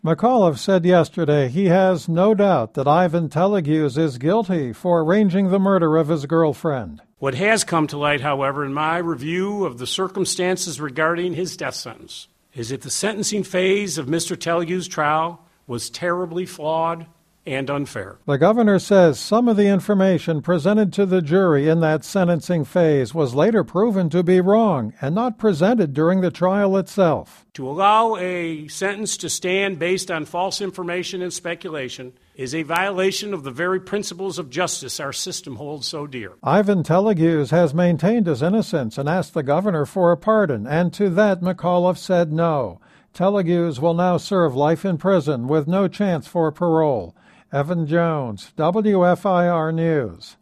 McAuliffe said yesterday he has no doubt that Ivan Telegius is guilty for arranging the murder of his girlfriend. What has come to light, however, in my review of the circumstances regarding his death sentence, is that the sentencing phase of Mr. Telegius' trial was terribly flawed and unfair. The governor says some of the information presented to the jury in that sentencing phase was later proven to be wrong and not presented during the trial itself. To allow a sentence to stand based on false information and speculation is a violation of the very principles of justice our system holds so dear. Ivan Telegius has maintained his innocence and asked the governor for a pardon, and to that McAuliffe said no. Telegius will now serve life in prison with no chance for parole. Evan Jones, WFIR News.